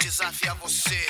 desafiar você.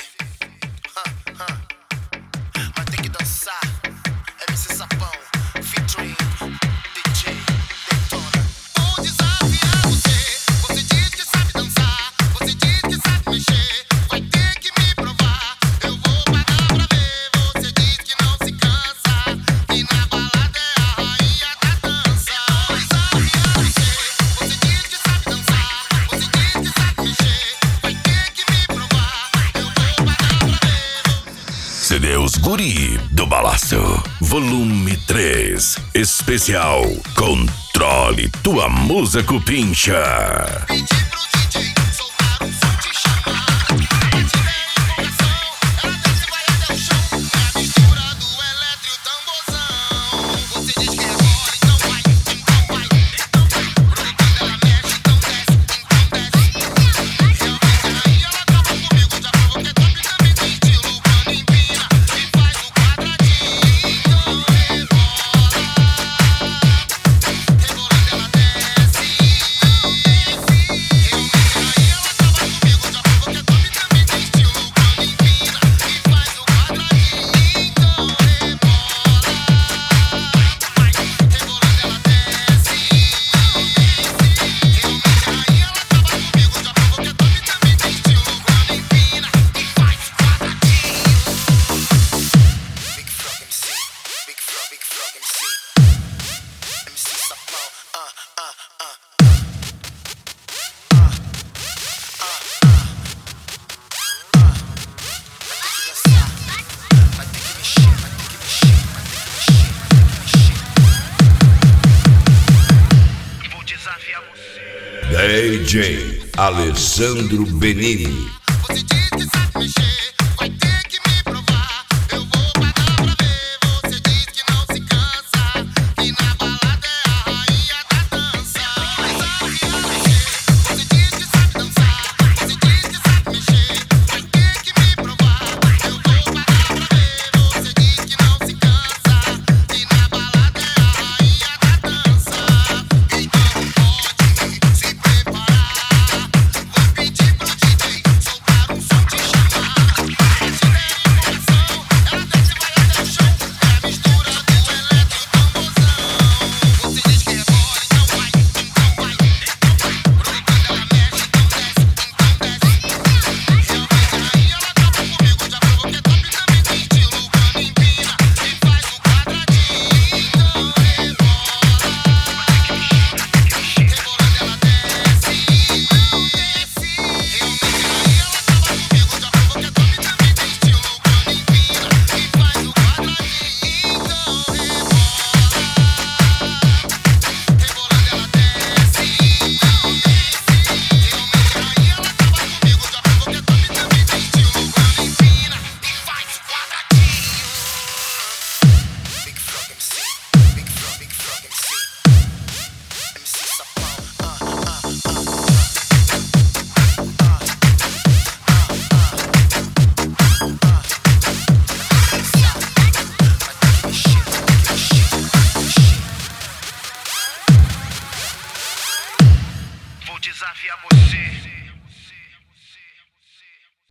Mas tem que dançar. MC Sapão, featuring DJ Daytona. Vou desafiar você. Você diz que sabe dançar. Você diz que sabe mexer. Vai ter que me provar. Eu vou pagar pra ver. Você diz que não se cansa. E na balada é a rainha da dança. Vou desafiar você. Você diz que sabe dançar. Você diz que sabe mexer. Vai ter que me provar. Eu vou pagar pra ver. CD Os Guri do Balaço, volume 3, especial Controle Tua Musa Cupincha. Pedi pro DJ soltar um som te chamar. Ativei a empolgação, ela desce, vai até o chão. É a mistura do eletro e o tamborzão. Você diz que é agora, então vai, então vai, então vai. Pro quando ela mexe, então desce, então desce. Realmente a rainha, ela acaba comigo. Já provou que é top, também tem estilo. Quando empina e faz o quadradinho, então rebola. Rebolando ela desce. DJ Alessandro Benini.